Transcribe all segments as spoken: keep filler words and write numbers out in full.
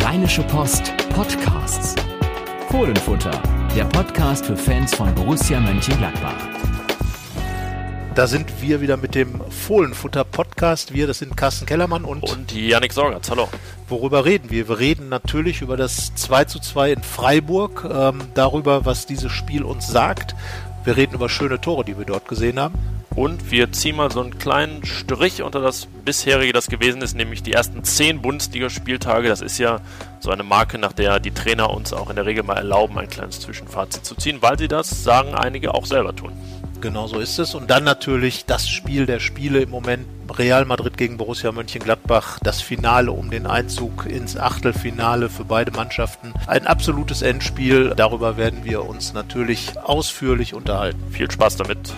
Rheinische Post Podcasts. Fohlenfutter, der Podcast für Fans von Borussia Mönchengladbach. Da sind wir wieder mit dem Fohlenfutter-Podcast. Wir, das sind Carsten Kellermann und... Und Yannick Sorgatz, hallo. Worüber reden wir? Wir reden natürlich über das zwei zu zwei in Freiburg, ähm, darüber, was dieses Spiel uns sagt. Wir reden über schöne Tore, die wir dort gesehen haben. Und wir ziehen mal so einen kleinen Strich unter das bisherige, das gewesen ist, nämlich die ersten zehn Bundesligaspieltage. Das ist ja so eine Marke, nach der die Trainer uns auch in der Regel mal erlauben, ein kleines Zwischenfazit zu ziehen, weil sie das, sagen einige, auch selber tun. Genau so ist es. Und dann natürlich das Spiel der Spiele im Moment. Real Madrid gegen Borussia Mönchengladbach. Das Finale um den Einzug ins Achtelfinale für beide Mannschaften. Ein absolutes Endspiel. Darüber werden wir uns natürlich ausführlich unterhalten. Viel Spaß damit.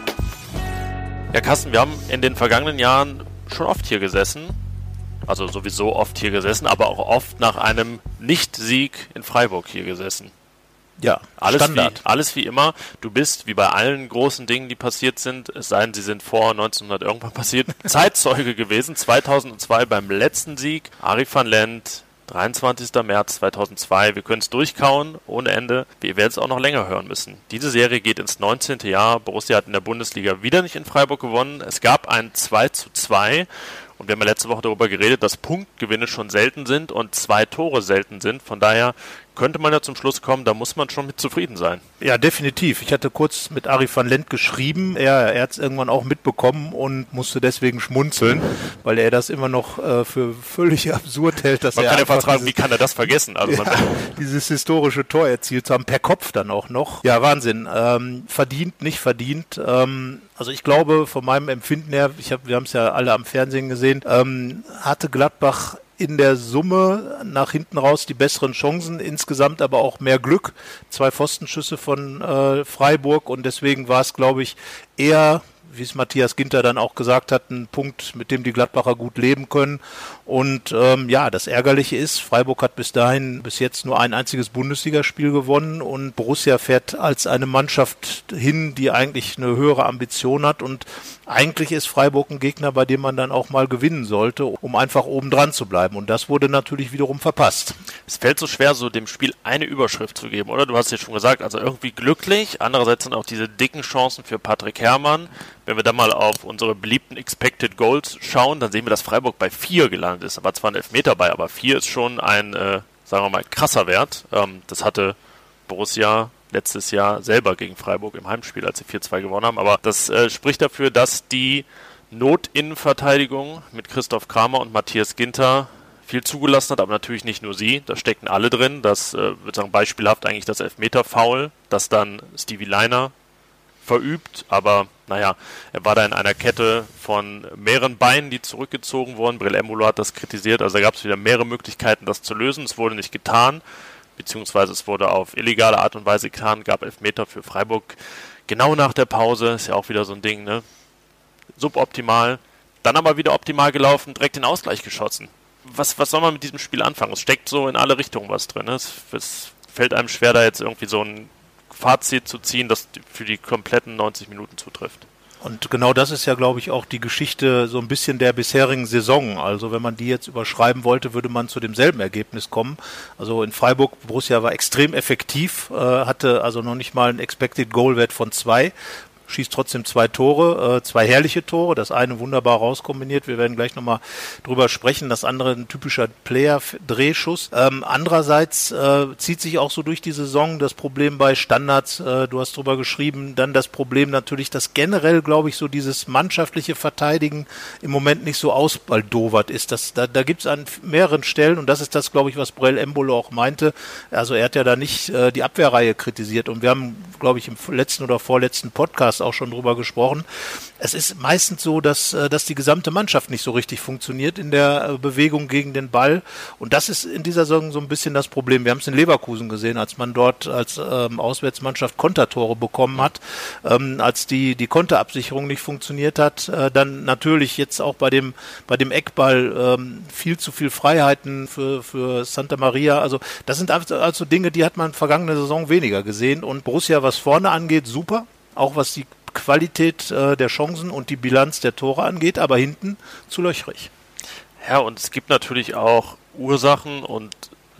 Ja, Carsten, wir haben in den vergangenen Jahren schon oft hier gesessen. Also sowieso oft hier gesessen, aber auch oft nach einem Nicht-Sieg in Freiburg hier gesessen. Ja, alles Standard. Wie, alles wie immer. Du bist, wie bei allen großen Dingen, die passiert sind, es sei denn, sie sind vor neunzehnhundert irgendwann passiert, Zeitzeuge gewesen. zweitausendzwei beim letzten Sieg. Arie van Lent, dreiundzwanzigster März zweitausendzwei. Wir können es durchkauen, ohne Ende. Wir werden es auch noch länger hören müssen. Diese Serie geht ins neunzehnte Jahr. Borussia hat in der Bundesliga wieder nicht in Freiburg gewonnen. Es gab ein zwei zu zwei. Und wir haben ja letzte Woche darüber geredet, dass Punktgewinne schon selten sind und zwei Tore selten sind. Von daher könnte man ja zum Schluss kommen, da muss man schon mit zufrieden sein. Ja, definitiv. Ich hatte kurz mit Arie van Lent geschrieben. Er, er hat es irgendwann auch mitbekommen und musste deswegen schmunzeln, weil er das immer noch äh, für völlig absurd hält, dass man er kann ja einfach fragen, dieses, wie kann er das vergessen? Also ja, dieses historische Tor erzielt zu haben, per Kopf dann auch noch. Ja, Wahnsinn. Ähm, verdient, nicht verdient. Ähm, also ich glaube, von meinem Empfinden her, ich hab, wir haben es ja alle am Fernsehen gesehen, ähm, hatte Gladbach in der Summe nach hinten raus die besseren Chancen, insgesamt aber auch mehr Glück. Zwei Pfostenschüsse von äh, Freiburg und deswegen war es, glaube ich, eher, wie es Matthias Ginter dann auch gesagt hat, ein Punkt, mit dem die Gladbacher gut leben können. Und ähm, ja, das Ärgerliche ist, Freiburg hat bis dahin, bis jetzt nur ein einziges Bundesligaspiel gewonnen und Borussia fährt als eine Mannschaft hin, die eigentlich eine höhere Ambition hat und eigentlich ist Freiburg ein Gegner, bei dem man dann auch mal gewinnen sollte, um einfach oben dran zu bleiben. Und das wurde natürlich wiederum verpasst. Es fällt so schwer, so dem Spiel eine Überschrift zu geben, oder? Du hast ja schon gesagt, also irgendwie glücklich. Andererseits dann auch diese dicken Chancen für Patrick Herrmann. Wenn wir dann mal auf unsere beliebten Expected Goals schauen, dann sehen wir, dass Freiburg bei vier gelandet ist. Da war zwar ein Elfmeter bei, aber vier ist schon ein, äh, sagen wir mal, krasser Wert. Ähm, das hatte Borussia letztes Jahr selber gegen Freiburg im Heimspiel, als sie vier zwei gewonnen haben. Aber das äh, spricht dafür, dass die Notinnenverteidigung mit Christoph Kramer und Matthias Ginter viel zugelassen hat, aber natürlich nicht nur sie. Da steckten alle drin. Das, äh, würde sagen, beispielhaft eigentlich das Elfmeter-Foul, das dann Stevie Leiner verübt. Aber naja, er war da in einer Kette von mehreren Beinen, die zurückgezogen wurden. Breel Embolo hat das kritisiert. Also da gab es wieder mehrere Möglichkeiten, das zu lösen. Es wurde nicht getan. Beziehungsweise es wurde auf illegale Art und Weise getan, gab Elfmeter für Freiburg genau nach der Pause, ist ja auch wieder so ein Ding, ne? Suboptimal, dann aber wieder optimal gelaufen, direkt den Ausgleich geschossen. Was, was soll man mit diesem Spiel anfangen? Es steckt so in alle Richtungen was drin, ne? Es, es fällt einem schwer, da jetzt irgendwie so ein Fazit zu ziehen, das für die kompletten neunzig Minuten zutrifft. Und genau das ist ja, glaube ich, auch die Geschichte so ein bisschen der bisherigen Saison. Also wenn man die jetzt überschreiben wollte, würde man zu demselben Ergebnis kommen. Also in Freiburg, Borussia war extrem effektiv, äh, hatte also noch nicht mal einen Expected Goal Wert von zwei. Schießt trotzdem zwei Tore, äh, zwei herrliche Tore, das eine wunderbar rauskombiniert, wir werden gleich nochmal drüber sprechen, das andere ein typischer Player-Drehschuss. Ähm, andererseits äh, zieht sich auch so durch die Saison das Problem bei Standards, äh, du hast drüber geschrieben, dann das Problem natürlich, dass generell, glaube ich, so dieses mannschaftliche Verteidigen im Moment nicht so ausbaldowert ist. Das, da da gibt es an mehreren Stellen und das ist das, glaube ich, was Breel Embolo auch meinte, also er hat ja da nicht äh, die Abwehrreihe kritisiert und wir haben, glaube ich, im letzten oder vorletzten Podcast auch schon drüber gesprochen. Es ist meistens so, dass, dass die gesamte Mannschaft nicht so richtig funktioniert in der Bewegung gegen den Ball. Und das ist in dieser Saison so ein bisschen das Problem. Wir haben es in Leverkusen gesehen, als man dort als ähm, Auswärtsmannschaft Kontertore bekommen hat, ähm, als die, die Konterabsicherung nicht funktioniert hat. Äh, dann natürlich jetzt auch bei dem, bei dem Eckball ähm, viel zu viel Freiheiten für, für Santa Maria. Also das sind also Dinge, die hat man vergangene Saison weniger gesehen. Und Borussia, was vorne angeht, super. Auch was die Qualität äh, der Chancen und die Bilanz der Tore angeht, aber hinten zu löchrig. Ja, und es gibt natürlich auch Ursachen und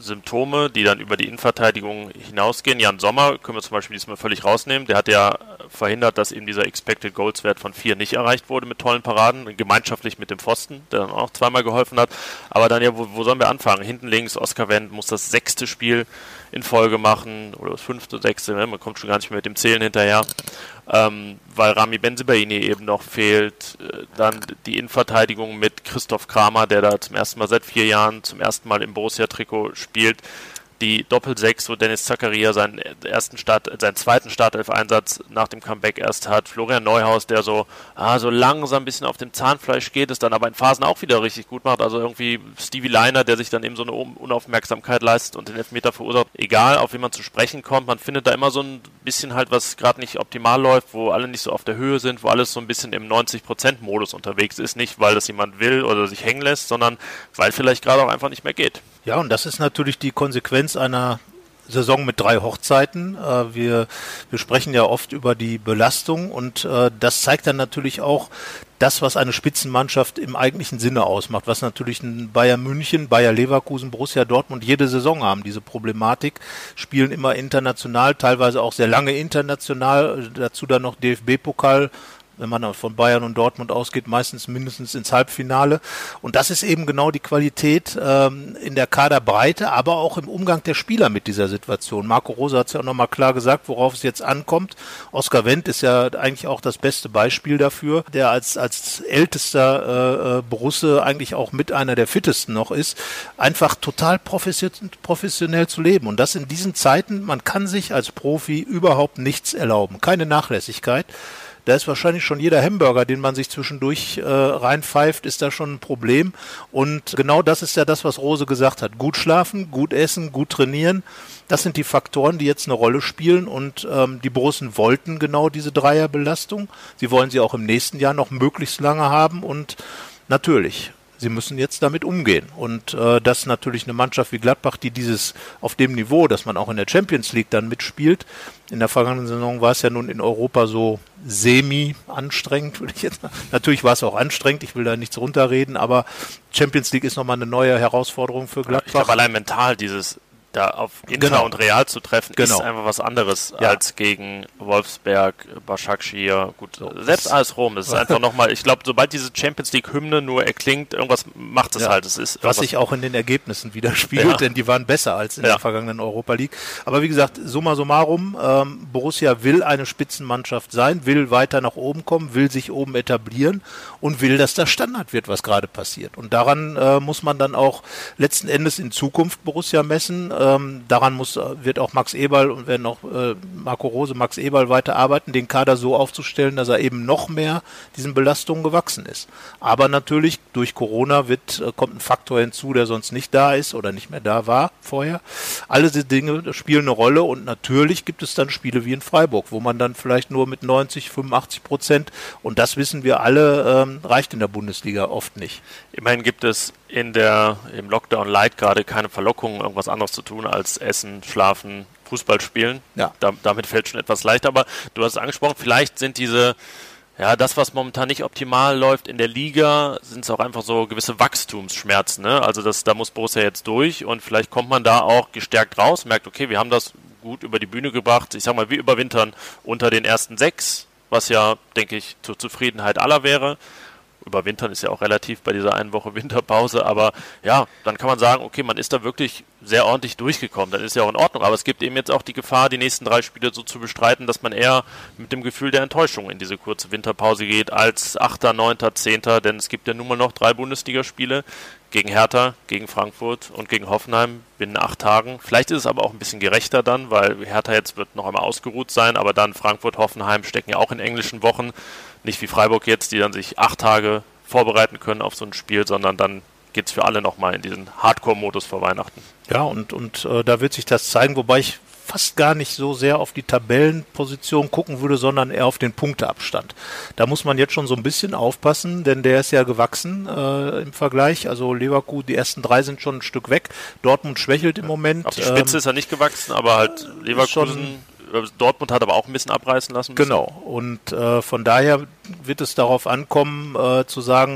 Symptome, die dann über die Innenverteidigung hinausgehen. Jan Sommer können wir zum Beispiel diesmal völlig rausnehmen. Der hat ja verhindert, dass eben dieser Expected Goals Wert von vier nicht erreicht wurde mit tollen Paraden, gemeinschaftlich mit dem Pfosten, der dann auch zweimal geholfen hat. Aber dann ja, wo, wo sollen wir anfangen? Hinten links, Oscar Wendt muss das sechste Spiel in Folge machen, oder das fünfte, sechste, ne? Man kommt schon gar nicht mehr mit dem Zählen hinterher, ähm, weil Rami Bensebaini eben noch fehlt. Äh, dann die Innenverteidigung mit Christoph Kramer, der da zum ersten Mal seit vier Jahren zum ersten Mal im Borussia-Trikot spielt. Die Doppelsechs, wo Dennis Zakaria seinen ersten Start, seinen zweiten Startelf-Einsatz nach dem Comeback erst hat. Florian Neuhaus, der so, ah, so langsam ein bisschen auf dem Zahnfleisch geht, es dann aber in Phasen auch wieder richtig gut macht. Also irgendwie Stevie Leiner, der sich dann eben so eine Unaufmerksamkeit leistet und den Elfmeter verursacht. Egal, auf wen man zu sprechen kommt, man findet da immer so ein bisschen halt, was gerade nicht optimal läuft, wo alle nicht so auf der Höhe sind, wo alles so ein bisschen im neunzig Prozent Modus unterwegs ist. Nicht, weil das jemand will oder sich hängen lässt, sondern weil vielleicht gerade auch einfach nicht mehr geht. Ja, und das ist natürlich die Konsequenz einer Saison mit drei Hochzeiten. Äh, wir, wir sprechen ja oft über die Belastung und äh, das zeigt dann natürlich auch das, was eine Spitzenmannschaft im eigentlichen Sinne ausmacht, was natürlich ein Bayern München, Bayer Leverkusen, Borussia Dortmund jede Saison haben, diese Problematik, spielen immer international, teilweise auch sehr lange international, dazu dann noch D F B-Pokal, wenn man von Bayern und Dortmund ausgeht, meistens mindestens ins Halbfinale. Und das ist eben genau die Qualität ähm, in der Kaderbreite, aber auch im Umgang der Spieler mit dieser Situation. Marco Rose hat es ja auch nochmal klar gesagt, worauf es jetzt ankommt. Oscar Wendt ist ja eigentlich auch das beste Beispiel dafür, der als als ältester äh, Borusse eigentlich auch mit einer der fittesten noch ist, einfach total professionell zu leben. Und das in diesen Zeiten, man kann sich als Profi überhaupt nichts erlauben. Keine Nachlässigkeit. Da ist wahrscheinlich schon jeder Hamburger, den man sich zwischendurch äh, reinpfeift, ist da schon ein Problem. Und genau das ist ja das, was Rose gesagt hat. Gut schlafen, gut essen, gut trainieren. Das sind die Faktoren, die jetzt eine Rolle spielen. Und ähm, die Borussen wollten genau diese Dreierbelastung. Sie wollen sie auch im nächsten Jahr noch möglichst lange haben. Und natürlich, sie müssen jetzt damit umgehen. Und äh, dass natürlich eine Mannschaft wie Gladbach, die dieses auf dem Niveau, dass man auch in der Champions League dann mitspielt, in der vergangenen Saison war es ja nun in Europa so semi-anstrengend, würde ich jetzt sagen. Natürlich war es auch anstrengend, ich will da nichts runterreden, aber Champions League ist nochmal eine neue Herausforderung für Gladbach. Ich glaube, allein mental dieses da auf Inter genau. und Real zu treffen, genau. ist einfach was anderes ja. als gegen Wolfsberg, Başakşehir, gut, so, selbst A S Rom. Das ist einfach nochmal, ich glaube, sobald diese Champions League-Hymne nur erklingt, irgendwas macht es ja. halt. Es ist was sich auch in den Ergebnissen widerspiegelt, ja. denn die waren besser als in ja. der vergangenen Europa League. Aber wie gesagt, summa summarum, ähm, Borussia will eine Spitzenmannschaft sein, will weiter nach oben kommen, will sich oben etablieren und will, dass das Standard wird, was gerade passiert. Und daran äh, muss man dann auch letzten Endes in Zukunft Borussia messen. Ähm, daran muss, wird auch Max Eberl und werden auch äh, Marco Rose, Max Eberl weiter arbeiten, den Kader so aufzustellen, dass er eben noch mehr diesen Belastungen gewachsen ist. Aber natürlich durch Corona wird, äh, kommt ein Faktor hinzu, der sonst nicht da ist oder nicht mehr da war vorher. Alle diese Dinge spielen eine Rolle und natürlich gibt es dann Spiele wie in Freiburg, wo man dann vielleicht nur mit neunzig, fünfundachtzig Prozent, und das wissen wir alle, ähm, reicht in der Bundesliga oft nicht. Immerhin gibt es in der im Lockdown Light gerade keine Verlockung, irgendwas anderes zu tun als Essen, Schlafen, Fußball spielen. Ja. Da, damit fällt schon etwas leichter, aber du hast es angesprochen, vielleicht sind diese, ja, das, was momentan nicht optimal läuft in der Liga, sind es auch einfach so gewisse Wachstumsschmerzen, ne? Also das, da muss Borussia jetzt durch und vielleicht kommt man da auch gestärkt raus, merkt, okay, wir haben das gut über die Bühne gebracht, ich sag mal, wir überwintern unter den ersten sechs, was ja, denke ich, zur Zufriedenheit aller wäre. Überwintern ist ja auch relativ bei dieser einen Woche Winterpause, aber ja, dann kann man sagen, okay, man ist da wirklich sehr ordentlich durchgekommen, dann ist ja auch in Ordnung, aber es gibt eben jetzt auch die Gefahr, die nächsten drei Spiele so zu bestreiten, dass man eher mit dem Gefühl der Enttäuschung in diese kurze Winterpause geht, als Achter, Neunter, Zehnter, denn es gibt ja nun mal noch drei Bundesligaspiele gegen Hertha, gegen Frankfurt und gegen Hoffenheim binnen acht Tagen. Vielleicht ist es aber auch ein bisschen gerechter dann, weil Hertha jetzt wird noch einmal ausgeruht sein, aber dann Frankfurt, Hoffenheim stecken ja auch in englischen Wochen, nicht wie Freiburg jetzt, die dann sich acht Tage vorbereiten können auf so ein Spiel, sondern dann geht es für alle nochmal in diesen Hardcore-Modus vor Weihnachten. Ja, und, und äh, da wird sich das zeigen, wobei ich fast gar nicht so sehr auf die Tabellenposition gucken würde, sondern eher auf den Punkteabstand. Da muss man jetzt schon so ein bisschen aufpassen, denn der ist ja gewachsen äh, im Vergleich. Also Leverkusen, die ersten drei sind schon ein Stück weg. Dortmund schwächelt im Moment. Auf die Spitze ähm, ist er nicht gewachsen, aber halt Leverkusen... Dortmund hat aber auch ein bisschen abreißen lassen müssen. Genau, und äh, von daher wird es darauf ankommen, äh, zu sagen,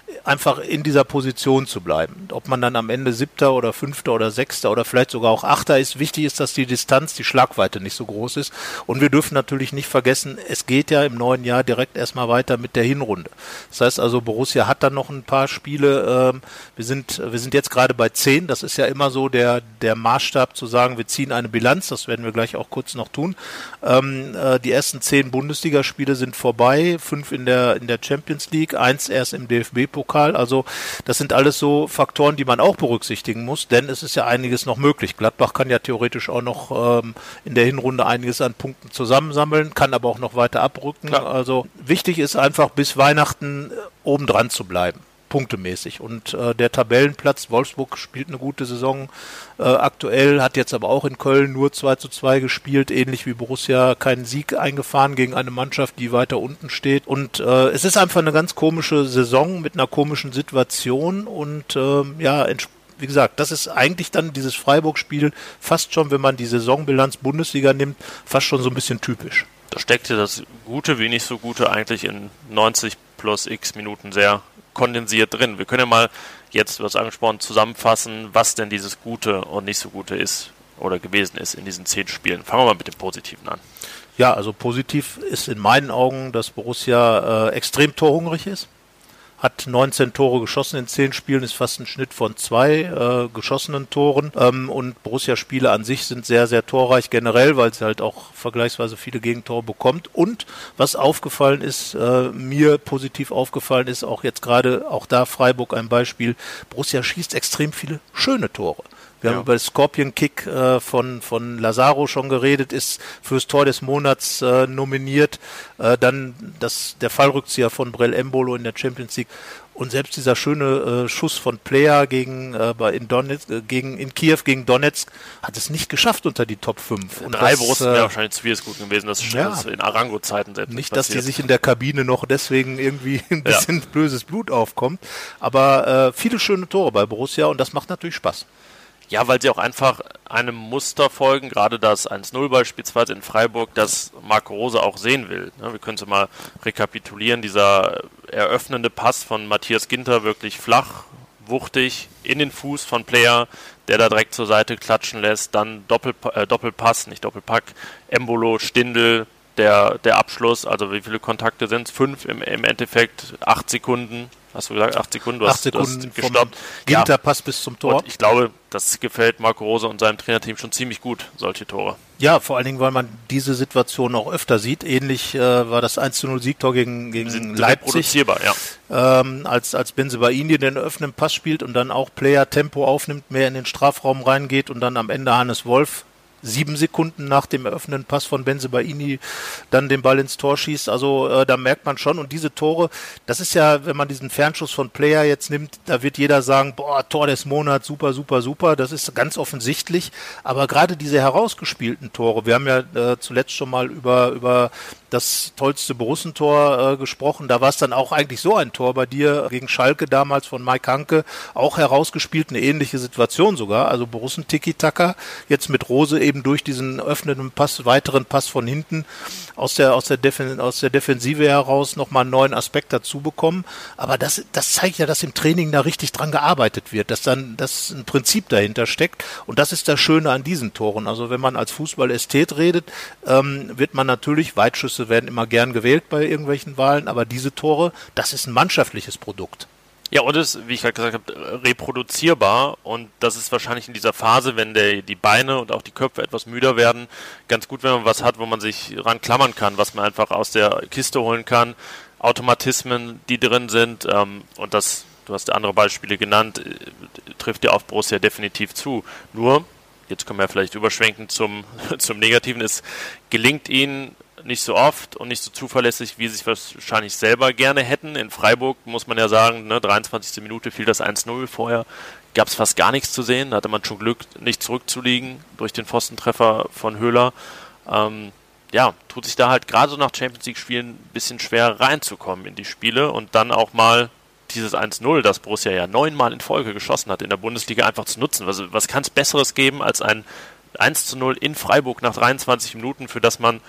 einfach in dieser Position zu bleiben. Ob man dann am Ende Siebter oder Fünfter oder Sechster oder vielleicht sogar auch Achter ist, wichtig ist, dass die Distanz, die Schlagweite nicht so groß ist. Und wir dürfen natürlich nicht vergessen, es geht ja im neuen Jahr direkt erstmal weiter mit der Hinrunde. Das heißt also, Borussia hat dann noch ein paar Spiele. Ähm, wir sind, wir sind jetzt gerade bei zehn. Das ist ja immer so der, der Maßstab zu sagen, wir ziehen eine Bilanz. Das werden wir gleich auch kurz noch tun. Ähm, äh, die ersten zehn Bundesligaspiele sind vorbei. Fünf in der, in der Champions League, eins erst im D F B-Pokal. Also das sind alles so Faktoren, die man auch berücksichtigen muss, denn es ist ja einiges noch möglich. Gladbach kann ja theoretisch auch noch ähm, in der Hinrunde einiges an Punkten zusammensammeln, kann aber auch noch weiter abrücken. Klar. Also wichtig ist einfach, bis Weihnachten obendran zu bleiben. Punktemäßig. Und äh, der Tabellenplatz, Wolfsburg spielt eine gute Saison äh, aktuell, hat jetzt aber auch in Köln nur zwei zu zwei gespielt, ähnlich wie Borussia, keinen Sieg eingefahren gegen eine Mannschaft, die weiter unten steht. Und äh, es ist einfach eine ganz komische Saison mit einer komischen Situation und äh, ja, entsp- wie gesagt, das ist eigentlich dann dieses Freiburg-Spiel fast schon, wenn man die Saisonbilanz Bundesliga nimmt, fast schon so ein bisschen typisch. Da steckt ja das Gute wie nicht so Gute eigentlich in neunzig plus x Minuten sehr kondensiert drin. Wir können ja mal jetzt, du hast angesprochen, zusammenfassen, was denn dieses Gute und nicht so Gute ist oder gewesen ist in diesen zehn Spielen. Fangen wir mal mit dem Positiven an. Ja, also positiv ist in meinen Augen, dass Borussia äh, extrem torhungrig ist. Hat neunzehn Tore geschossen in zehn Spielen, ist fast ein Schnitt von zwei äh, geschossenen Toren. Ähm, und Borussia-Spiele an sich sind sehr, sehr torreich generell, weil sie halt auch vergleichsweise viele Gegentore bekommt. Und was aufgefallen ist, äh, mir positiv aufgefallen ist, auch jetzt gerade, auch da Freiburg ein Beispiel, Borussia schießt extrem viele schöne Tore. Wir ja. haben über den Scorpion-Kick äh, von, von Lazaro schon geredet, ist fürs Tor des Monats äh, nominiert. Äh, dann das, der Fallrückzieher von Brel Embolo in der Champions League. Und selbst dieser schöne äh, Schuss von Player gegen, äh, bei in, Donetsk, äh, gegen, in Kiew gegen Donetsk hat es nicht geschafft unter die Top fünf. Und drei Borussen wäre äh, wahrscheinlich zu viel ist gut gewesen. Das ist ja. in Arango-Zeiten selbst nicht, dass die sich in der Kabine noch deswegen irgendwie ein bisschen ja. böses Blut aufkommt. Aber äh, viele schöne Tore bei Borussia und das macht natürlich Spaß. Ja, weil sie auch einfach einem Muster folgen, gerade das eins null beispielsweise in Freiburg, das Marco Rose auch sehen will. Wir können es mal rekapitulieren, dieser eröffnende Pass von Matthias Ginter, wirklich flach, wuchtig, in den Fuß von Player, der da direkt zur Seite klatschen lässt, dann Doppelpa- äh, Doppelpass, nicht Doppelpack, Embolo, Stindl, der, der Abschluss, also wie viele Kontakte sind es? Fünf im, im Endeffekt, acht Sekunden. Hast du gesagt, acht Sekunden? Du acht hast, Sekunden du hast gestoppt. Ginterpass ja. bis zum Tor. Und ich glaube, das gefällt Marco Rose und seinem Trainerteam schon ziemlich gut, solche Tore. Ja, vor allen Dingen, weil man diese Situation auch öfter sieht. Ähnlich äh, war das eins zu null Siegtor gegen, gegen sind Leipzig. Reproduzierbar, ja. Ähm, als, als Bensebaini den öffnenden Pass spielt und dann auch Player Tempo aufnimmt, mehr in den Strafraum reingeht und dann am Ende Hannes Wolf sieben Sekunden nach dem eröffnenden Pass von Bensebaini dann den Ball ins Tor schießt. Also äh, da merkt man schon. Und diese Tore, das ist ja, wenn man diesen Fernschuss von Player jetzt nimmt, da wird jeder sagen, boah, Tor des Monats, super, super, super. Das ist ganz offensichtlich. Aber gerade diese herausgespielten Tore, wir haben ja äh, zuletzt schon mal über, über das tollste Borussentor äh, gesprochen. Da war es dann auch eigentlich so ein Tor bei dir gegen Schalke damals von Mike Hanke, auch herausgespielt, eine ähnliche Situation sogar. Also Borussen Tiki-Taka, jetzt mit Rose eben durch diesen öffnenden Pass, weiteren Pass von hinten aus der, aus der, Defen- aus der Defensive heraus nochmal einen neuen Aspekt dazu bekommen. Aber das, das zeigt ja, dass im Training da richtig dran gearbeitet wird, dass dann dass ein Prinzip dahinter steckt. Und das ist das Schöne an diesen Toren. Also wenn man als Fußball-Ästhet redet, ähm, wird man natürlich, Weitschüsse werden immer gern gewählt bei irgendwelchen Wahlen, aber diese Tore, das ist ein mannschaftliches Produkt. Ja, und es ist, wie ich gerade gesagt habe, reproduzierbar und das ist wahrscheinlich in dieser Phase, wenn der, die Beine und auch die Köpfe etwas müder werden, ganz gut, wenn man was hat, wo man sich ran klammern kann, was man einfach aus der Kiste holen kann, Automatismen, die drin sind ähm, und das, du hast andere Beispiele genannt, äh, trifft ja auf Borussia definitiv zu. Nur, jetzt können wir ja vielleicht überschwenken zum, zum Negativen, es gelingt ihnen nicht so oft und nicht so zuverlässig, wie sie sich wahrscheinlich selber gerne hätten. In Freiburg muss man ja sagen, ne, dreiundzwanzigste Minute fiel das eins null, vorher gab es fast gar nichts zu sehen, da hatte man schon Glück, nicht zurückzuliegen durch den Pfostentreffer von Höhler. Ähm, ja, tut sich da halt gerade so nach Champions League Spielen ein bisschen schwer reinzukommen in die Spiele und dann auch mal dieses eins null, das Borussia ja neunmal in Folge geschossen hat, in der Bundesliga einfach zu nutzen. Was, was kann es Besseres geben als ein eins zu null in Freiburg nach dreiundzwanzig Minuten, für das man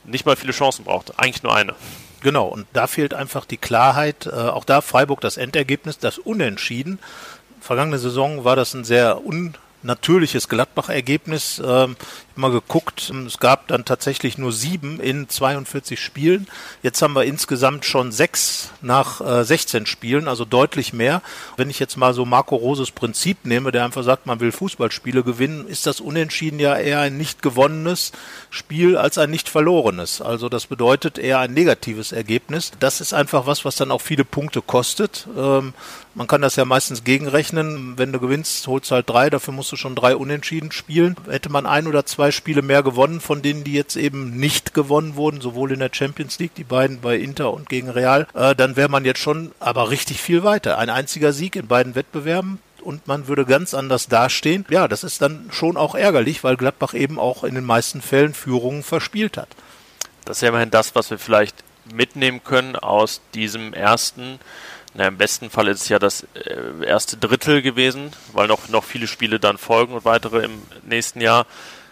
nicht mal viele Chancen braucht, eigentlich nur eine. Genau, und da fehlt einfach die Klarheit. Äh, auch da Freiburg das Endergebnis, das Unentschieden. Vergangene Saison war das ein sehr unnatürliches Gladbach-Ergebnis. Ähm, ich habe mal geguckt, es gab dann tatsächlich nur sieben in zweiundvierzig Spielen. Jetzt haben wir insgesamt schon sechs nach äh, sechzehn Spielen, also deutlich mehr. Wenn ich jetzt mal so Marco Roses Prinzip nehme, der einfach sagt, man will Fußballspiele gewinnen, ist das Unentschieden ja eher ein nicht gewonnenes Spiel als ein nicht verlorenes. Also das bedeutet eher ein negatives Ergebnis. Das ist einfach was, was dann auch viele Punkte kostet. Ähm, man kann das ja meistens gegenrechnen. Wenn du gewinnst, holst du halt drei, dafür musst du schon drei Unentschieden spielen. Hätte man ein oder zwei Spiele mehr gewonnen, von denen die jetzt eben nicht gewonnen wurden, sowohl in der Champions League, die beiden bei Inter und gegen Real, äh, dann wäre man jetzt schon aber richtig viel weiter. Ein einziger Sieg in beiden Wettbewerben und man würde ganz anders dastehen. Ja, das ist dann schon auch ärgerlich, weil Gladbach eben auch in den meisten Fällen Führungen verspielt hat. Das ist ja immerhin das, was wir vielleicht mitnehmen können aus diesem ersten. Na, im besten Fall ist es ja das äh, erste Drittel gewesen, weil noch, noch viele Spiele dann folgen und weitere im nächsten Jahr,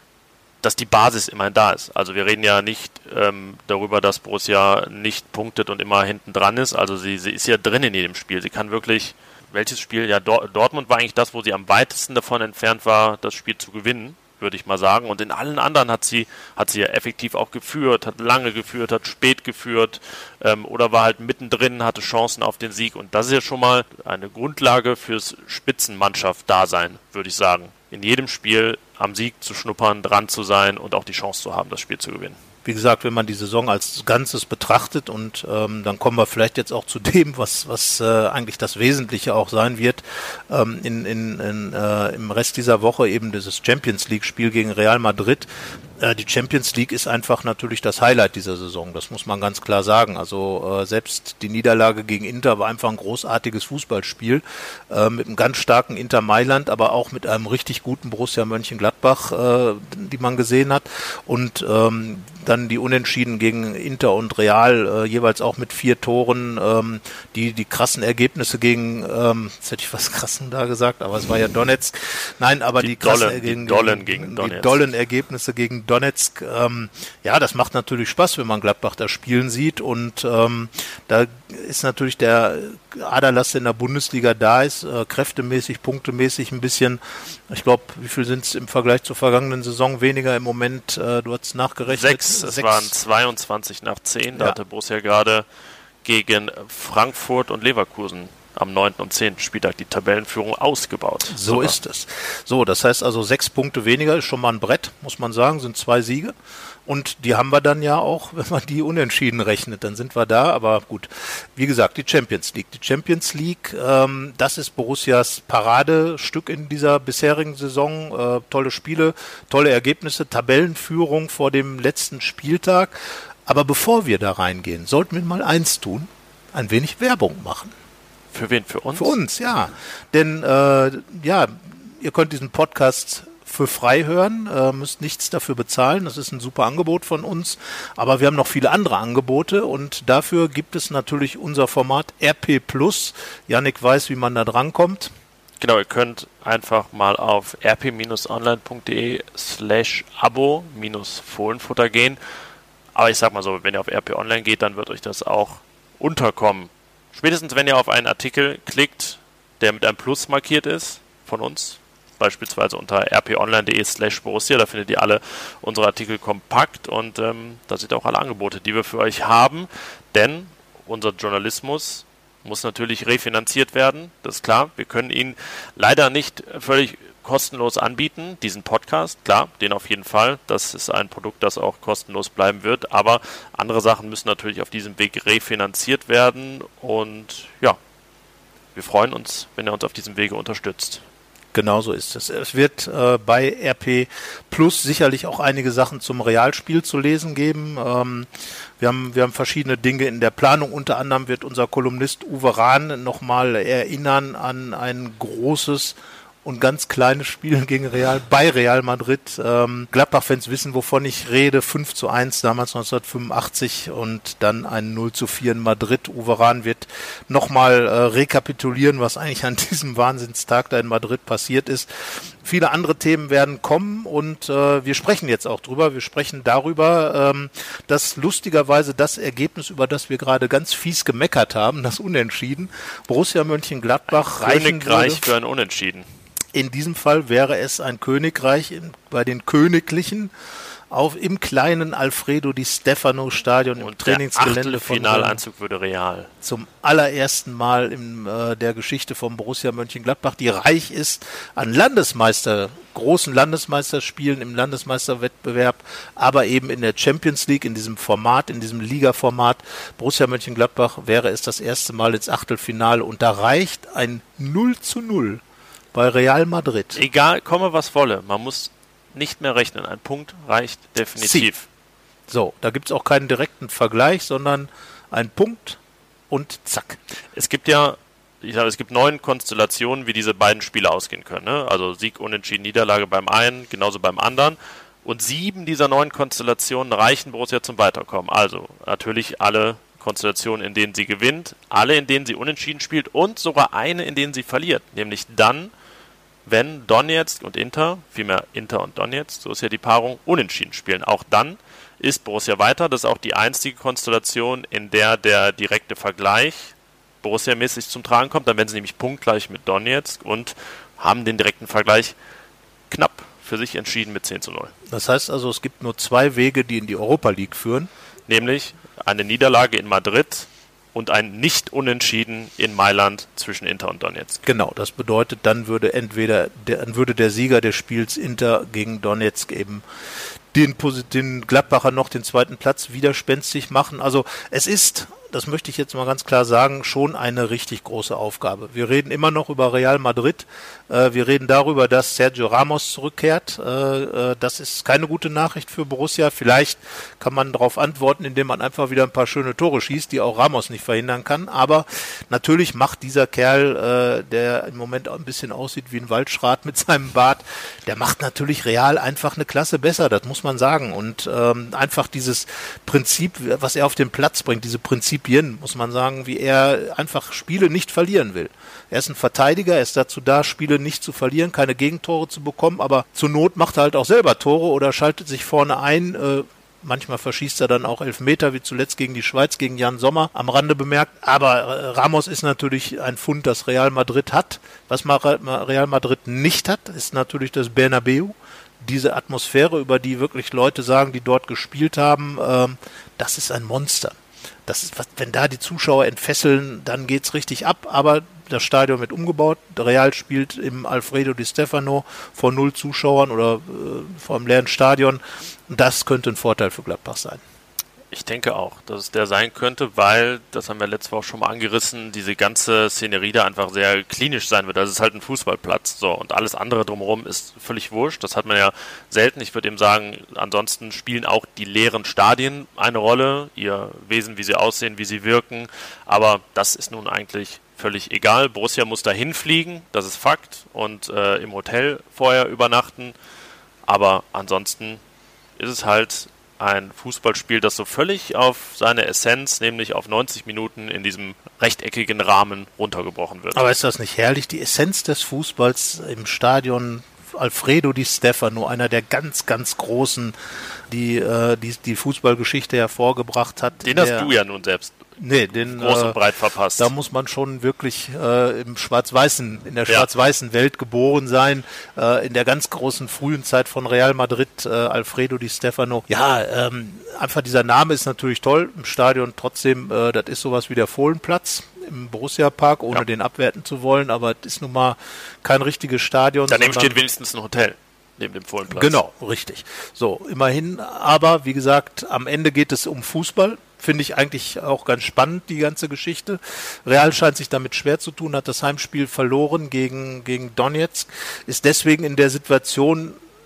dass die Basis immerhin da ist. Also wir reden ja nicht ähm, darüber, dass Borussia nicht punktet und immer hinten dran ist. Also sie, sie ist ja drin in jedem Spiel. Sie kann wirklich, welches Spiel? Ja, Dor- Dortmund war eigentlich das, wo sie am weitesten davon entfernt war, das Spiel zu gewinnen, würde ich mal sagen. Und in allen anderen hat sie hat sie ja effektiv auch geführt, hat lange geführt, hat spät geführt ähm, oder war halt mittendrin, hatte Chancen auf den Sieg. Und das ist ja schon mal eine Grundlage fürs Spitzenmannschaft-Dasein, würde ich sagen. In jedem Spiel am Sieg zu schnuppern, dran zu sein und auch die Chance zu haben, das Spiel zu gewinnen. Wie gesagt, wenn man die Saison als Ganzes betrachtet und ähm, dann kommen wir vielleicht jetzt auch zu dem, was was äh, eigentlich das Wesentliche auch sein wird, ähm, in, in, in, äh, im Rest dieser Woche eben dieses Champions League Spiel gegen Real Madrid. Äh, die Champions League ist einfach natürlich das Highlight dieser Saison, das muss man ganz klar sagen. Also äh, selbst die Niederlage gegen Inter war einfach ein großartiges Fußballspiel äh, mit einem ganz starken Inter Mailand, aber auch mit einem richtig guten Borussia Mönchengladbach, äh, die man gesehen hat und ähm, dann die Unentschieden gegen Inter und Real, äh, jeweils auch mit vier Toren, ähm, die die krassen Ergebnisse gegen, ähm, jetzt hätte ich was krassen da gesagt, aber es war ja Donetsk. Nein, aber die, die krassen Dollen, gegen, die Dollen gegen Donetsk. Die dollen Ergebnisse gegen Donetsk. Ähm, ja, das macht natürlich Spaß, wenn man Gladbach da spielen sieht und ähm, da ist natürlich der Aderlass in der Bundesliga da ist, äh, kräftemäßig, punktemäßig ein bisschen, ich glaube, wie viel sind es im Vergleich zur vergangenen Saison weniger im Moment, äh, du hast nachgerechnet. Sechs, es waren zweiundzwanzig nach zehn, da ja. hatte Borussia gerade gegen Frankfurt und Leverkusen am neunten und zehnten Spieltag die Tabellenführung ausgebaut. So Super. Ist es. So, das heißt also sechs Punkte weniger ist schon mal ein Brett, muss man sagen, sind zwei Siege. Und die haben wir dann ja auch, wenn man die unentschieden rechnet, dann sind wir da. Aber gut, wie gesagt, die Champions League. Die Champions League, ähm, das ist Borussias Paradestück in dieser bisherigen Saison. Äh, tolle Spiele, tolle Ergebnisse, Tabellenführung vor dem letzten Spieltag. Aber bevor wir da reingehen, sollten wir mal eins tun, ein wenig Werbung machen. Für wen? Für uns? Für uns, ja. Denn, äh, ja, ihr könnt diesen Podcast für frei hören, äh, müsst nichts dafür bezahlen. Das ist ein super Angebot von uns. Aber wir haben noch viele andere Angebote und dafür gibt es natürlich unser Format R P Plus. Yannick weiß, wie man da drankommt. Genau, ihr könnt einfach mal auf rp-online.de slash abo minus Fohlenfutter gehen. Aber ich sag mal so, wenn ihr auf R P Online geht, dann wird euch das auch unterkommen. Spätestens, wenn ihr auf einen Artikel klickt, der mit einem Plus markiert ist, von uns, beispielsweise unter rponline.de slash Borussia, da findet ihr alle unsere Artikel kompakt und ähm, da seht ihr auch alle Angebote, die wir für euch haben, denn unser Journalismus muss natürlich refinanziert werden, das ist klar. Wir können ihn leider nicht völlig kostenlos anbieten, diesen Podcast, klar, den auf jeden Fall. Das ist ein Produkt, das auch kostenlos bleiben wird, aber andere Sachen müssen natürlich auf diesem Weg refinanziert werden und ja, wir freuen uns, wenn ihr uns auf diesem Wege unterstützt. Genau so ist es. Es wird äh, bei R P Plus sicherlich auch einige Sachen zum Realspiel zu lesen geben. Ähm, wir haben, wir haben verschiedene Dinge in der Planung. Unter anderem wird unser Kolumnist Uwe Rahn nochmal erinnern an ein großes und ganz kleines Spiel gegen Real, bei Real Madrid. Ähm, Gladbach-Fans wissen, wovon ich rede. fünf zu eins damals neunzehnhundertfünfundachtzig und dann ein null zu vier in Madrid. Uwe Rahn wird nochmal äh, rekapitulieren, was eigentlich an diesem Wahnsinnstag da in Madrid passiert ist. Viele andere Themen werden kommen und äh, wir sprechen jetzt auch drüber. Wir sprechen darüber, ähm, dass lustigerweise das Ergebnis, über das wir gerade ganz fies gemeckert haben, das Unentschieden, Borussia Mönchengladbach reichen Königreich würde. für ein Unentschieden. In diesem Fall wäre es ein Königreich in, bei den Königlichen auf im kleinen Alfredo Di Stefano Stadion im Und Trainingsgelände der von Finaleinzug würde real. Zum allerersten Mal in äh, der Geschichte von Borussia Mönchengladbach, die reich ist an Landesmeister, großen Landesmeisterspielen im Landesmeisterwettbewerb, aber eben in der Champions League, in diesem Format, in diesem Liga-Format. Borussia Mönchengladbach wäre es das erste Mal ins Achtelfinale und da reicht ein null zu null bei Real Madrid. Egal, komme was wolle, man muss nicht mehr rechnen. Ein Punkt reicht definitiv. So, da gibt es auch keinen direkten Vergleich, sondern ein Punkt und zack. Es gibt ja, ich sage, es gibt neun Konstellationen, wie diese beiden Spiele ausgehen können. Ne? Also Sieg, Unentschieden, Niederlage beim einen, genauso beim anderen. Und sieben dieser neun Konstellationen reichen Borussia zum Weiterkommen. Also natürlich alle Konstellationen, in denen sie gewinnt, alle, in denen sie unentschieden spielt und sogar eine, in denen sie verliert. Nämlich dann, wenn Donetsk und Inter, vielmehr Inter und Donetsk, so ist ja die Paarung, unentschieden spielen. Auch dann ist Borussia weiter. Das ist auch die einzige Konstellation, in der der direkte Vergleich Borussia-mäßig zum Tragen kommt. Dann werden sie nämlich punktgleich mit Donetsk und haben den direkten Vergleich knapp für sich entschieden mit zehn zu null. Das heißt also, es gibt nur zwei Wege, die in die Europa League führen. Nämlich eine Niederlage in Madrid und ein Nicht-Unentschieden in Mailand zwischen Inter und Donetsk. Genau, das bedeutet, dann würde entweder der, dann würde der Sieger des Spiels Inter gegen Donetsk eben den, den Gladbacher noch den zweiten Platz widerspenstig machen. Also es ist, das möchte ich jetzt mal ganz klar sagen, schon eine richtig große Aufgabe. Wir reden immer noch über Real Madrid. Äh, wir reden darüber, dass Sergio Ramos zurückkehrt. Äh, äh, das ist keine gute Nachricht für Borussia. Vielleicht kann man darauf antworten, indem man einfach wieder ein paar schöne Tore schießt, die auch Ramos nicht verhindern kann. Aber natürlich macht dieser Kerl, äh, der im Moment ein bisschen aussieht wie ein Waldschrat mit seinem Bart, der macht natürlich Real einfach eine Klasse besser. Das muss man sagen. Und ähm, einfach dieses Prinzip, was er auf den Platz bringt, diese Prinzip muss man sagen, wie er einfach Spiele nicht verlieren will. Er ist ein Verteidiger, er ist dazu da, Spiele nicht zu verlieren, keine Gegentore zu bekommen, aber zur Not macht er halt auch selber Tore oder schaltet sich vorne ein. Äh, manchmal verschießt er dann auch Elfmeter, wie zuletzt gegen die Schweiz, gegen Jan Sommer, am Rande bemerkt. Aber äh, Ramos ist natürlich ein Fund, das Real Madrid hat. Was Real Madrid nicht hat, ist natürlich das Bernabeu. Diese Atmosphäre, über die wirklich Leute sagen, die dort gespielt haben, äh, das ist ein Monster. Das ist, wenn da die Zuschauer entfesseln, dann geht's richtig ab, aber das Stadion wird umgebaut. Real spielt im Alfredo Di Stefano vor null Zuschauern oder äh, vor einem leeren Stadion. Das könnte ein Vorteil für Gladbach sein. Ich denke auch, dass es der sein könnte, weil, das haben wir letzte Woche schon mal angerissen, diese ganze Szenerie da einfach sehr klinisch sein wird. Das ist halt ein Fußballplatz. So, und alles andere drumherum ist völlig wurscht. Das hat man ja selten. Ich würde eben sagen, ansonsten spielen auch die leeren Stadien eine Rolle. Ihr Wesen, wie sie aussehen, wie sie wirken. Aber das ist nun eigentlich völlig egal. Borussia muss dahin fliegen, das ist Fakt. Und äh, im Hotel vorher übernachten. Aber ansonsten ist es halt ein Fußballspiel, das so völlig auf seine Essenz, nämlich auf neunzig Minuten in diesem rechteckigen Rahmen runtergebrochen wird. Aber ist das nicht herrlich? Die Essenz des Fußballs im Stadion Alfredo Di Stefano, einer der ganz, ganz Großen, die äh, die, die Fußballgeschichte hervorgebracht hat. Den hast du ja nun selbst nee, den, groß äh, und breit verpasst. Da muss man schon wirklich äh, im schwarz-weißen, in der ja. schwarz-weißen Welt geboren sein, äh, in der ganz großen frühen Zeit von Real Madrid, äh, Alfredo Di Stefano. Ja, ähm, einfach dieser Name ist natürlich toll, im Stadion trotzdem, äh, das ist sowas wie der Fohlenplatz im Borussia-Park, ohne ja. den abwerten zu wollen, aber es ist nun mal kein richtiges Stadion. Daneben steht wenigstens ein Hotel. Neben dem Fohlenplatz. Genau, richtig. So, immerhin, aber wie gesagt, am Ende geht es um Fußball. Finde ich eigentlich auch ganz spannend, die ganze Geschichte. Real scheint sich damit schwer zu tun, hat das Heimspiel verloren gegen, gegen Donetsk, ist deswegen in der Situation,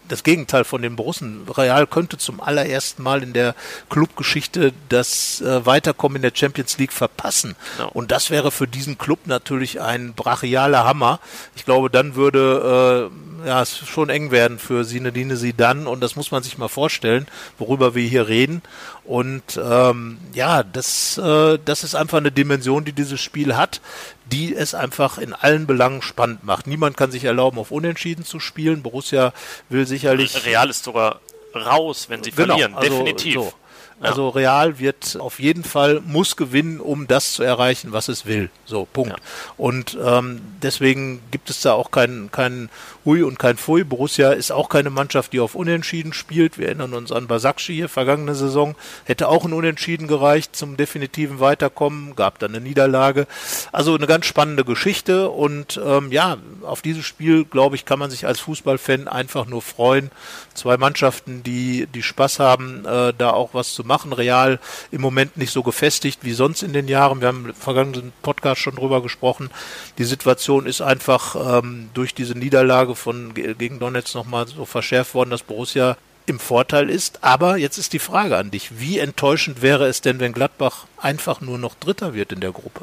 das Gegenteil von den Borussen. Real könnte zum allerersten Mal in der Clubgeschichte das äh, Weiterkommen in der Champions League verpassen. No. Und das wäre für diesen Club natürlich ein brachialer Hammer. Ich glaube, dann würde äh, ja, es schon eng werden für Zinedine Zidane und das muss man sich mal vorstellen, worüber wir hier reden. Und ähm, ja, das, äh, das ist einfach eine Dimension, die dieses Spiel hat, die es einfach in allen Belangen spannend macht. Niemand kann sich erlauben, auf Unentschieden zu spielen. Borussia will sicherlich... Real ist sogar raus, wenn sie genau, verlieren, also definitiv. So. Also Real wird auf jeden Fall, muss gewinnen, um das zu erreichen, was es will. So, Punkt. Ja. Und ähm, deswegen gibt es da auch kein, kein Hui und kein Pfui. Borussia ist auch keine Mannschaft, die auf Unentschieden spielt. Wir erinnern uns an Basakci hier, vergangene Saison. Hätte auch ein Unentschieden gereicht zum definitiven Weiterkommen. Gab dann eine Niederlage. Also eine ganz spannende Geschichte. Und ähm, ja, auf dieses Spiel, glaube ich, kann man sich als Fußballfan einfach nur freuen. Zwei Mannschaften, die, die Spaß haben, äh, da auch was zu machen. Real im Moment nicht so gefestigt wie sonst in den Jahren. Wir haben im vergangenen Podcast schon drüber gesprochen. Die Situation ist einfach ähm, durch diese Niederlage von gegen Donetsk nochmal so verschärft worden, dass Borussia im Vorteil ist. Aber jetzt ist die Frage an dich. Wie enttäuschend wäre es denn, wenn Gladbach einfach nur noch Dritter wird in der Gruppe?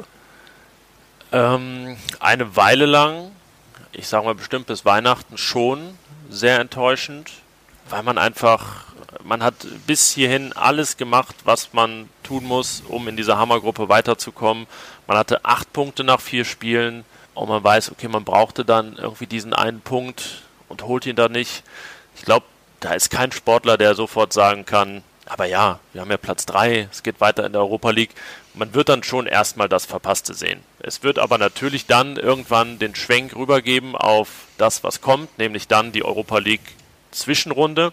Ähm, eine Weile lang, ich sage mal bestimmt bis Weihnachten schon, sehr enttäuschend, weil man einfach, man hat bis hierhin alles gemacht, was man tun muss, um in dieser Hammergruppe weiterzukommen. Man hatte acht Punkte nach vier Spielen und man weiß, okay, man brauchte dann irgendwie diesen einen Punkt und holt ihn da nicht. Ich glaube, da ist kein Sportler, der sofort sagen kann, aber ja, wir haben ja Platz drei, es geht weiter in der Europa League. Man wird dann schon erstmal das Verpasste sehen. Es wird aber natürlich dann irgendwann den Schwenk rübergeben auf das, was kommt, nämlich dann die Europa League Zwischenrunde.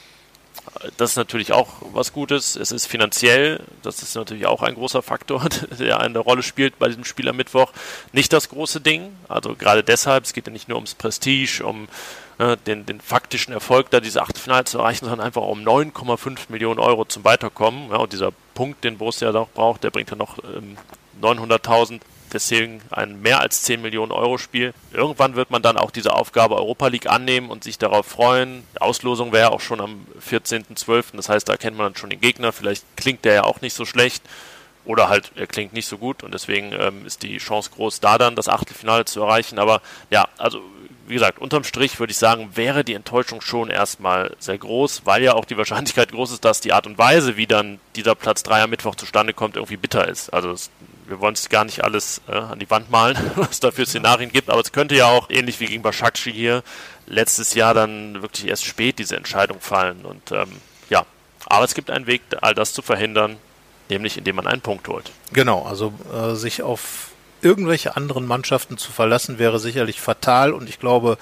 Das ist natürlich auch was Gutes. Es ist finanziell, das ist natürlich auch ein großer Faktor, der eine Rolle spielt bei diesem Spiel am Mittwoch. Nicht das große Ding, also gerade deshalb, es geht ja nicht nur ums Prestige, um äh, den, den faktischen Erfolg, da diese Achtelfinale zu erreichen, sondern einfach um neun Komma fünf Millionen Euro zum Weiterkommen. Ja, und dieser Punkt, den Borussia auch braucht, der bringt ja noch ähm, neunhunderttausend. Deswegen ein mehr als zehn Millionen Euro Spiel. Irgendwann wird man dann auch diese Aufgabe Europa League annehmen und sich darauf freuen. Die Auslosung wäre auch schon am vierzehnten zwölften Das heißt, da kennt man dann schon den Gegner. Vielleicht klingt der ja auch nicht so schlecht. Oder halt, er klingt nicht so gut. Und deswegen ähm, ist die Chance groß, da dann das Achtelfinale zu erreichen. Aber ja, also wie gesagt, unterm Strich würde ich sagen, wäre die Enttäuschung schon erstmal sehr groß, weil ja auch die Wahrscheinlichkeit groß ist, dass die Art und Weise, wie dann dieser Platz drei am Mittwoch zustande kommt, irgendwie bitter ist. Also es, wir wollen es gar nicht alles äh, an die Wand malen, was es da für Szenarien gibt, aber es könnte ja auch, ähnlich wie gegen Basakci hier, letztes Jahr dann wirklich erst spät diese Entscheidung fallen. Und ähm, ja, aber es gibt einen Weg, all das zu verhindern, nämlich indem man einen Punkt holt. Genau, also äh, sich auf irgendwelche anderen Mannschaften zu verlassen, wäre sicherlich fatal und ich glaube,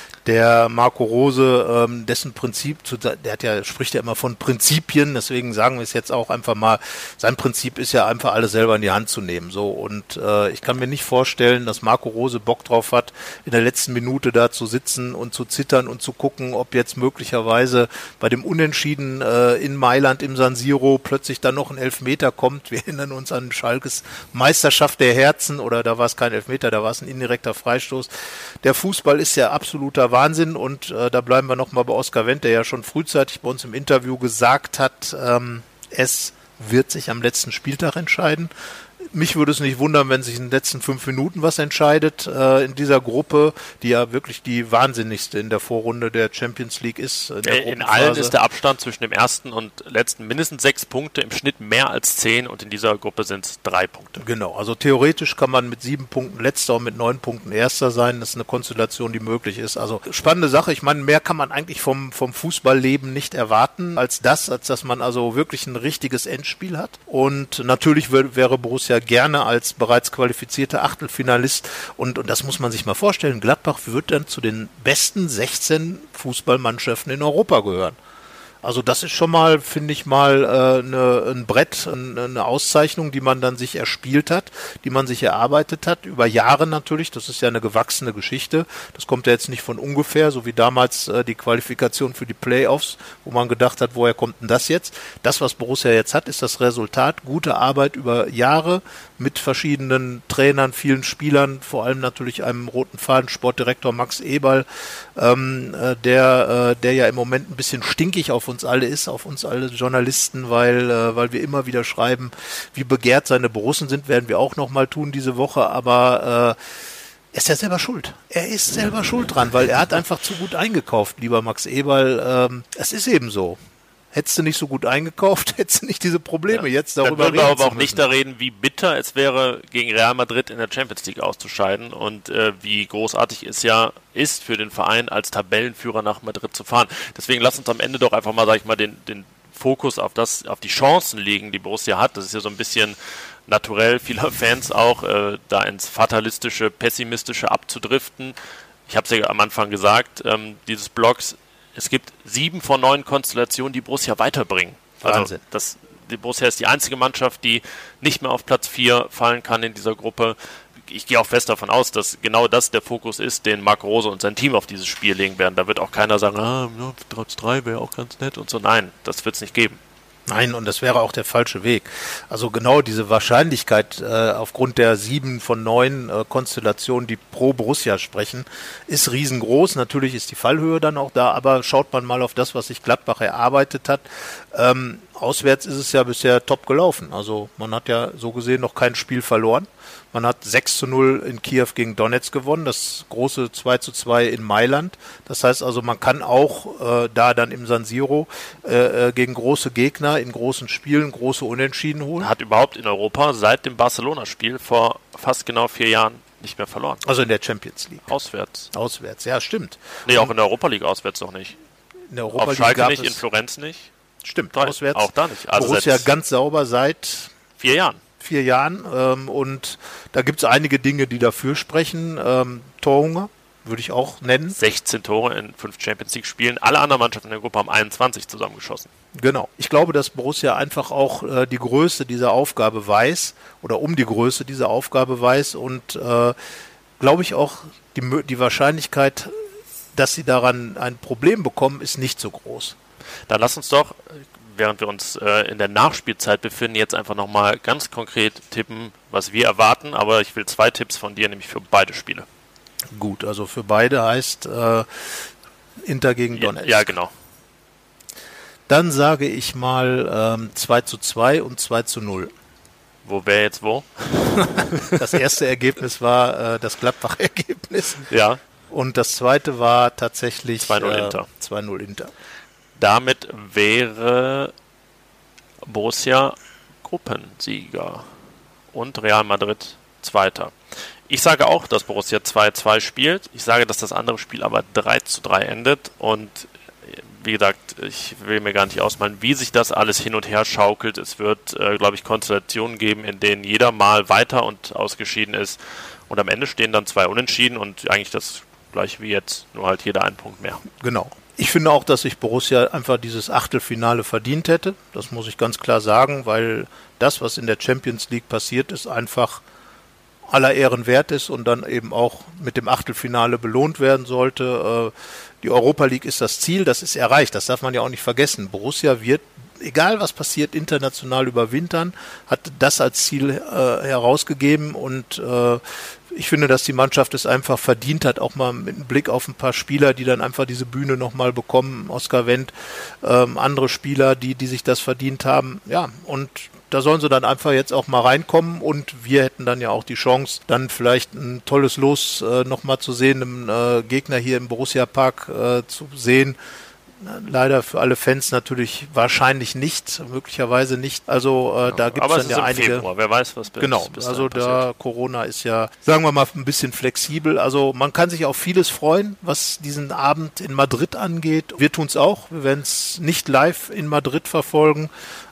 der Marco Rose, ähm, dessen Prinzip, der hat ja, spricht ja immer von Prinzipien, deswegen sagen wir es jetzt auch einfach mal, sein Prinzip ist ja einfach alles selber in die Hand zu nehmen, so, und äh, ich kann mir nicht vorstellen, dass Marco Rose Bock drauf hat, in der letzten Minute da zu sitzen und zu zittern und zu gucken, ob jetzt möglicherweise bei dem Unentschieden äh, in Mailand im San Siro plötzlich dann noch ein Elfmeter kommt. Wir erinnern uns an Schalkes Meisterschaft der Herzen, oder da war es kein Elfmeter, da war es ein indirekter Freistoß. Der Fußball ist ja absoluter Wahnsinn und äh, da bleiben wir nochmal bei Oskar Wendt, der ja schon frühzeitig bei uns im Interview gesagt hat, ähm, es wird sich am letzten Spieltag entscheiden. Mich würde es nicht wundern, wenn sich in den letzten fünf Minuten was entscheidet äh, in dieser Gruppe, die ja wirklich die wahnsinnigste in der Vorrunde der Champions League ist. In, der in allen ist der Abstand zwischen dem ersten und letzten mindestens sechs Punkte, im Schnitt mehr als zehn und in dieser Gruppe sind es drei Punkte. Genau, also theoretisch kann man mit sieben Punkten Letzter und mit neun Punkten Erster sein. Das ist eine Konstellation, die möglich ist. Also spannende Sache. Ich meine, mehr kann man eigentlich vom, vom Fußballleben nicht erwarten als das, als dass man also wirklich ein richtiges Endspiel hat. Und natürlich wär, wäre Borussia gerne als bereits qualifizierter Achtelfinalist und, und das muss man sich mal vorstellen, Gladbach wird dann zu den besten sechzehn Fußballmannschaften in Europa gehören. Also das ist schon mal, finde ich mal, äh, ne, ein Brett, eine, eine Auszeichnung, die man dann sich erspielt hat, die man sich erarbeitet hat, über Jahre natürlich. Das ist ja eine gewachsene Geschichte. Das kommt ja jetzt nicht von ungefähr, so wie damals äh, die Qualifikation für die Playoffs, wo man gedacht hat, woher kommt denn das jetzt? Das, was Borussia jetzt hat, ist das Resultat, gute Arbeit über Jahre mit verschiedenen Trainern, vielen Spielern, vor allem natürlich einem roten Faden, Sportdirektor Max Eberl, ähm, äh, der, äh, der ja im Moment ein bisschen stinkig auf uns alle ist, auf uns alle Journalisten, weil, äh, weil wir immer wieder schreiben, wie begehrt seine Borussen sind, werden wir auch nochmal tun diese Woche, aber äh, er ist ja selber schuld. Er ist selber schuld dran, weil er hat einfach zu gut eingekauft, lieber Max Eberl. Ähm, es ist eben so. Hättest du nicht so gut eingekauft, hättest du nicht diese Probleme ja. jetzt darüber reden. Dann würden wir aber auch nicht da reden, wie bitter es wäre, gegen Real Madrid in der Champions League auszuscheiden und äh, wie großartig es ja ist für den Verein, als Tabellenführer nach Madrid zu fahren. Deswegen lass uns am Ende doch einfach mal, sag ich mal, den, den Fokus auf das, auf die Chancen legen, die Borussia hat. Das ist ja so ein bisschen naturell vieler Fans auch, äh, da ins fatalistische, pessimistische abzudriften. Ich habe es ja am Anfang gesagt, ähm, dieses Blogs, es gibt sieben von neun Konstellationen, die Borussia weiterbringen. Also Wahnsinn. Das, die Borussia ist die einzige Mannschaft, die nicht mehr auf Platz vier fallen kann in dieser Gruppe. Ich gehe auch fest davon aus, dass genau das der Fokus ist, den Marc Rose und sein Team auf dieses Spiel legen werden. Da wird auch keiner sagen, ah, Platz drei wäre auch ganz nett und so. Nein, das wird es nicht geben. Nein, und das wäre auch der falsche Weg. Also genau diese Wahrscheinlichkeit äh, aufgrund der sieben von neun äh, Konstellationen, die pro Borussia sprechen, ist riesengroß. Natürlich ist die Fallhöhe dann auch da, aber schaut man mal auf das, was sich Gladbach erarbeitet hat. Ähm, auswärts ist es ja bisher top gelaufen. Also man hat ja so gesehen noch kein Spiel verloren. Man hat sechs zu null in Kiew gegen Donetsk gewonnen, das große zwei zu zwei in Mailand. Das heißt also, man kann auch äh, da dann im San Siro äh, gegen große Gegner in großen Spielen große Unentschieden holen. Hat überhaupt in Europa seit dem Barcelona-Spiel vor fast genau vier Jahren nicht mehr verloren. Also in der Champions League. Auswärts. Auswärts, ja, stimmt. Nee, auch in der Europa League auswärts noch nicht. In der Europa Auf League Schalke gab nicht, es, in Florenz nicht. Stimmt, Nein, auswärts. Auch da nicht. Also Borussia ganz sauber seit vier Jahren. vier Jahren ähm, und da gibt es einige Dinge, die dafür sprechen. Ähm, Torhunger würde ich auch nennen. sechzehn Tore in fünf Champions League Spielen. Alle anderen Mannschaften in der Gruppe haben einundzwanzig zusammengeschossen. Genau. Ich glaube, dass Borussia einfach auch äh, die Größe dieser Aufgabe weiß oder um die Größe dieser Aufgabe weiß und äh, glaube ich auch die, die Wahrscheinlichkeit, dass sie daran ein Problem bekommen, ist nicht so groß. Dann lass uns doch, während wir uns äh, in der Nachspielzeit befinden, jetzt einfach nochmal ganz konkret tippen, was wir erwarten. Aber ich will zwei Tipps von dir, nämlich für beide Spiele. Gut, also für beide heißt äh, Inter gegen Donetsk. Ja, ja, genau. Dann sage ich mal ähm, zwei zu zwei und zwei zu null. Wo wäre jetzt wo? Das erste Ergebnis war äh, das Gladbach-Ergebnis. Ja. Und das zweite war tatsächlich zwei null äh, Inter. zwei null Inter. Damit wäre Borussia Gruppensieger und Real Madrid Zweiter. Ich sage auch, dass Borussia zwei zwei spielt. Ich sage, dass das andere Spiel aber drei zu drei endet. Und wie gesagt, ich will mir gar nicht ausmalen, wie sich das alles hin und her schaukelt. Es wird, äh, glaube ich, Konstellationen geben, in denen jeder mal weiter und ausgeschieden ist. Und am Ende stehen dann zwei Unentschieden und eigentlich das gleiche wie jetzt, nur halt jeder einen Punkt mehr. Genau. Ich finde auch, dass sich Borussia einfach dieses Achtelfinale verdient hätte. Das muss ich ganz klar sagen, weil das, was in der Champions League passiert ist, einfach aller Ehren wert ist und dann eben auch mit dem Achtelfinale belohnt werden sollte. Die Europa League ist das Ziel, das ist erreicht, das darf man ja auch nicht vergessen. Borussia wird, egal was passiert, international überwintern, hat das als Ziel äh, herausgegeben und äh, ich finde, dass die Mannschaft es einfach verdient hat, auch mal mit einem Blick auf ein paar Spieler, die dann einfach diese Bühne nochmal bekommen, Oskar Wendt, ähm, andere Spieler, die, die sich das verdient haben, ja, und da sollen sie dann einfach jetzt auch mal reinkommen und wir hätten dann ja auch die Chance, dann vielleicht ein tolles Los äh, nochmal zu sehen, einen äh, Gegner hier im Borussia Park äh, zu sehen. Leider für alle Fans natürlich wahrscheinlich nicht, möglicherweise nicht. Also äh, da gibt es dann ja einige. Februar. Wer weiß, was bis, genau. bis Also da Corona ist ja, sagen wir mal, ein bisschen flexibel. Also man kann sich auf vieles freuen, was diesen Abend in Madrid angeht. Wir tun es auch. Wir werden es nicht live in Madrid verfolgen,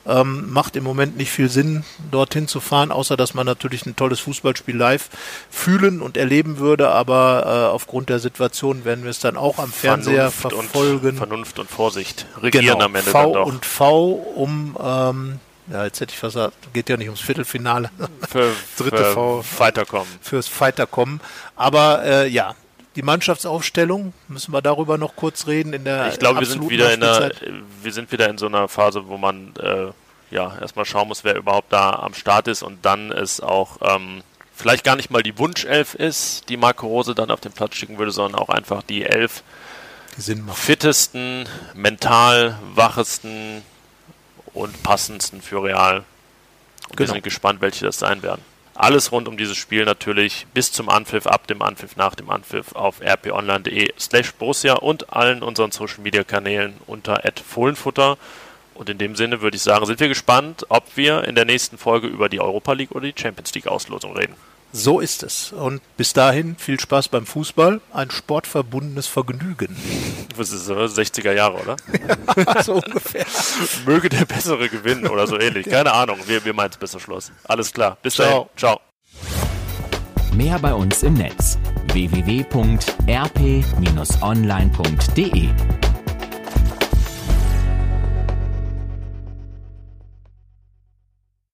Ähm, macht im Moment nicht viel Sinn, dorthin zu fahren, außer dass man natürlich ein tolles Fußballspiel live fühlen und erleben würde, aber äh, aufgrund der Situation werden wir es dann auch am Fernseher Vernunft verfolgen. Und Vernunft und Vorsicht regieren genau, am Ende V dann doch. und V um, ähm, ja, jetzt hätte ich fast gesagt, geht ja nicht ums Viertelfinale. Für, Dritte für V. Weiterkommen. Fürs Weiterkommen. Aber äh, ja, die Mannschaftsaufstellung, müssen wir darüber noch kurz reden in der Ich glaube, wir sind wieder in der, Nachspielzeit? wir sind wieder in so einer Phase, wo man äh, ja erstmal schauen muss, wer überhaupt da am Start ist und dann es auch ähm, vielleicht gar nicht mal die Wunschelf ist, die Marco Rose dann auf den Platz schicken würde, sondern auch einfach die elf die Sinn macht. fittesten, mental wachesten und passendsten für Real. Und wir Genau. sind gespannt, welche das sein werden. Alles rund um dieses Spiel natürlich bis zum Anpfiff, ab dem Anpfiff, nach dem Anpfiff auf rponline.de slash Borussia und allen unseren Social Media Kanälen unter at Fohlenfutter. Und in dem Sinne würde ich sagen, sind wir gespannt, ob wir in der nächsten Folge über die Europa League oder die Champions League Auslosung reden. So ist es. Und bis dahin viel Spaß beim Fußball. Ein sportverbundenes Vergnügen. Das ist so sechziger Jahre, oder? So ungefähr. Möge der Bessere gewinnen oder so ähnlich. Keine Ahnung, wir, wir meinen es besser Schluss. Alles klar, bis dahin. Ciao. Mehr bei uns im Netz w w w punkt r p Bindestrich online punkt d e